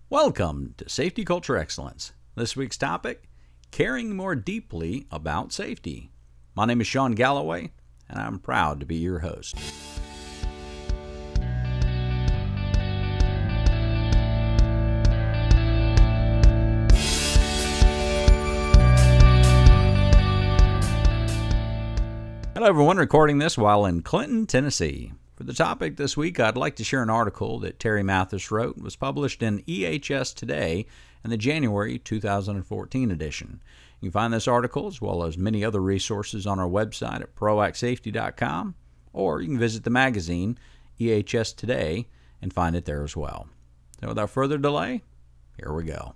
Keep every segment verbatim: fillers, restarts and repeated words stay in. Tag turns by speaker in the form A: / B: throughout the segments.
A: Welcome to Safety Culture Excellence. This week's topic, caring more deeply about safety. My name is Sean Galloway, and I'm proud to be your host. Hello everyone, recording this while in Clinton, Tennessee. For the topic this week, I'd like to share an article that Terry Mathis wrote. It was published in E H S Today in the January two thousand fourteen edition. You can find this article as well as many other resources on our website at proact safety dot com, or you can visit the magazine E H S Today and find it there as well. So without further delay, here we go.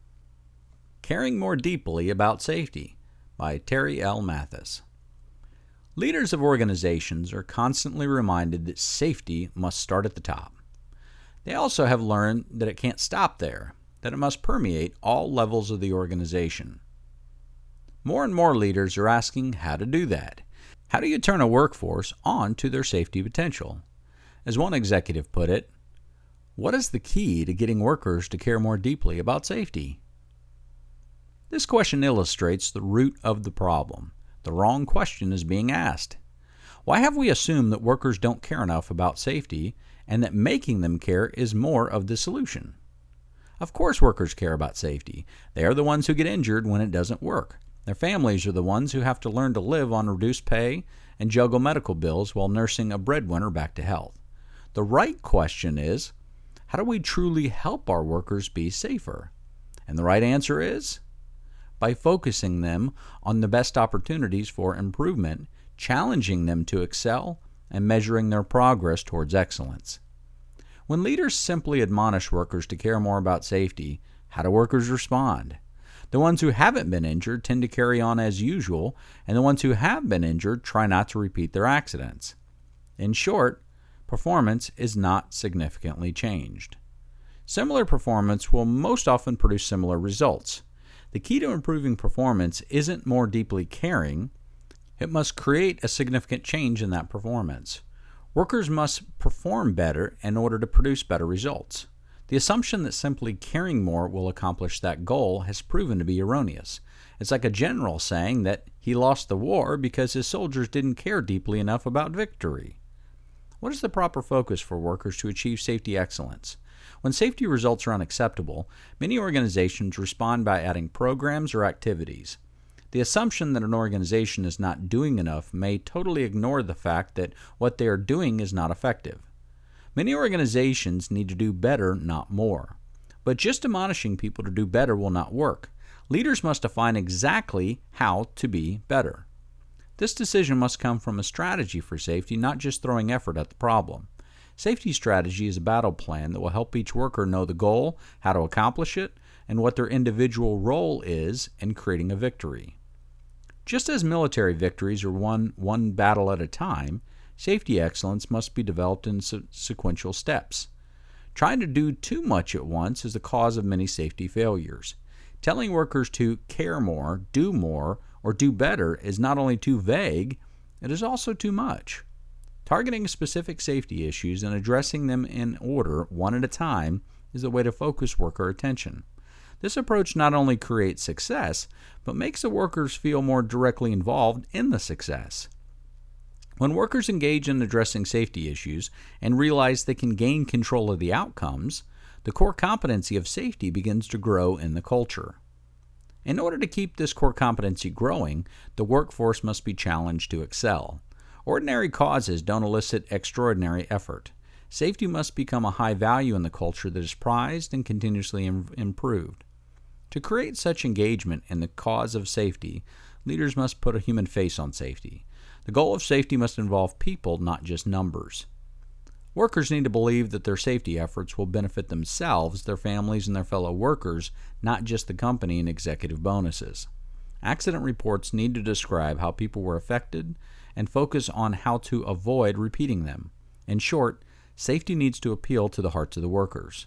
A: Caring More Deeply About Safety by Terry L. Mathis. Leaders of organizations are constantly reminded that safety must start at the top. They also have learned that it can't stop there, that it must permeate all levels of the organization. More and more leaders are asking how to do that. How do you turn a workforce on to their safety potential? As one executive put it, what is the key to getting workers to care more deeply about safety? This question illustrates the root of the problem. The wrong question is being asked. Why have we assumed that workers don't care enough about safety and that making them care is more of the solution? Of course workers care about safety. They are the ones who get injured when it doesn't work. Their families are the ones who have to learn to live on reduced pay and juggle medical bills while nursing a breadwinner back to health. The right question is, how do we truly help our workers be safer? And the right answer is, by focusing them on the best opportunities for improvement, challenging them to excel, and measuring their progress towards excellence. When leaders simply admonish workers to care more about safety, how do workers respond? The ones who haven't been injured tend to carry on as usual, and the ones who have been injured try not to repeat their accidents. In short, performance is not significantly changed. Similar performance will most often produce similar results. The key to improving performance isn't more deeply caring. It must create a significant change in that performance. Workers must perform better in order to produce better results. The assumption that simply caring more will accomplish that goal has proven to be erroneous. It's like a general saying that he lost the war because his soldiers didn't care deeply enough about victory. What is the proper focus for workers to achieve safety excellence? When safety results are unacceptable, many organizations respond by adding programs or activities. The assumption that an organization is not doing enough may totally ignore the fact that what they are doing is not effective. Many organizations need to do better, not more. But just admonishing people to do better will not work. Leaders must define exactly how to be better. This decision must come from a strategy for safety, not just throwing effort at the problem. Safety strategy is a battle plan that will help each worker know the goal, how to accomplish it, and what their individual role is in creating a victory. Just as military victories are won one battle at a time, safety excellence must be developed in se- sequential steps. Trying to do too much at once is the cause of many safety failures. Telling workers to care more, do more, or do better is not only too vague, it is also too much. Targeting specific safety issues and addressing them in order, one at a time, is the way to focus worker attention. This approach not only creates success, but makes the workers feel more directly involved in the success. When workers engage in addressing safety issues and realize they can gain control of the outcomes, the core competency of safety begins to grow in the culture. In order to keep this core competency growing, the workforce must be challenged to excel. Ordinary causes don't elicit extraordinary effort. Safety must become a high value in the culture that is prized and continuously im- improved. To create such engagement in the cause of safety, leaders must put a human face on safety. The goal of safety must involve people, not just numbers. Workers need to believe that their safety efforts will benefit themselves, their families, and their fellow workers, not just the company and executive bonuses. Accident reports need to describe how people were affected and focus on how to avoid repeating them. In short, safety needs to appeal to the hearts of the workers.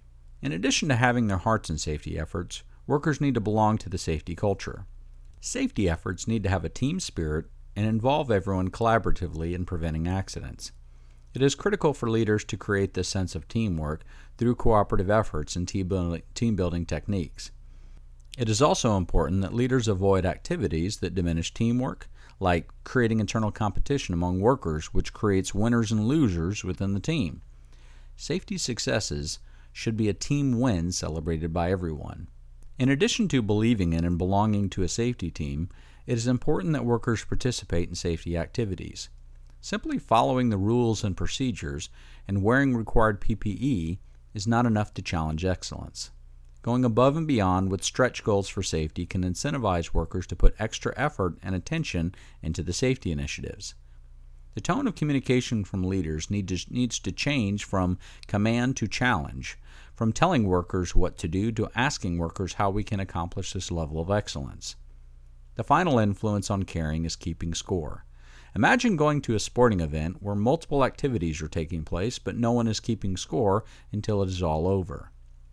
A: In addition to having their hearts in safety efforts, workers need to belong to the safety culture. Safety efforts need to have a team spirit and involve everyone collaboratively in preventing accidents. It is critical for leaders to create this sense of teamwork through cooperative efforts and team building techniques. It is also important that leaders avoid activities that diminish teamwork, like creating internal competition among workers, which creates winners and losers within the team. Safety successes should be a team win celebrated by everyone. In addition to believing in and belonging to a safety team, it is important that workers participate in safety activities. Simply following the rules and procedures and wearing required P P E is not enough to challenge excellence. Going above and beyond with stretch goals for safety can incentivize workers to put extra effort and attention into the safety initiatives. The tone of communication from leaders need to, needs to change from command to challenge, from telling workers what to do to asking workers how we can accomplish this level of excellence. The final influence on caring is keeping score. Imagine going to a sporting event where multiple activities are taking place, but no one is keeping score until it is all over.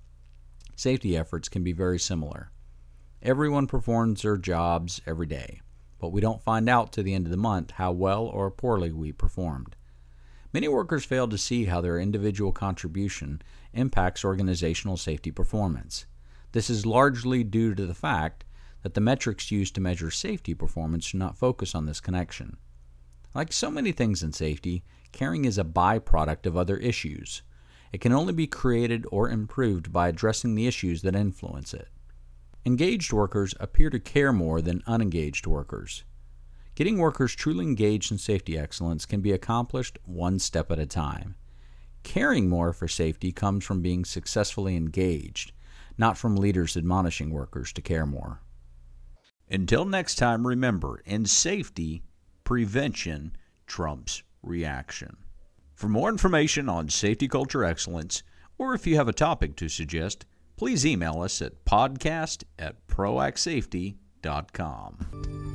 A: Safety efforts can be very similar. Everyone performs their jobs every day, but we don't find out to the end of the month how well or poorly we performed. Many workers fail to see how their individual contribution impacts organizational safety performance. This is largely due to the fact that the metrics used to measure safety performance do not focus on this connection. Like so many things in safety, caring is a byproduct of other issues. It can only be created or improved by addressing the issues that influence it. Engaged workers appear to care more than unengaged workers. Getting workers truly engaged in safety excellence can be accomplished one step at a time. Caring more for safety comes from being successfully engaged, not from leaders admonishing workers to care more. Until next time, remember, in safety, prevention trumps reaction. For more information on safety culture excellence, or if you have a topic to suggest, please email us at podcast at proact safety dot com.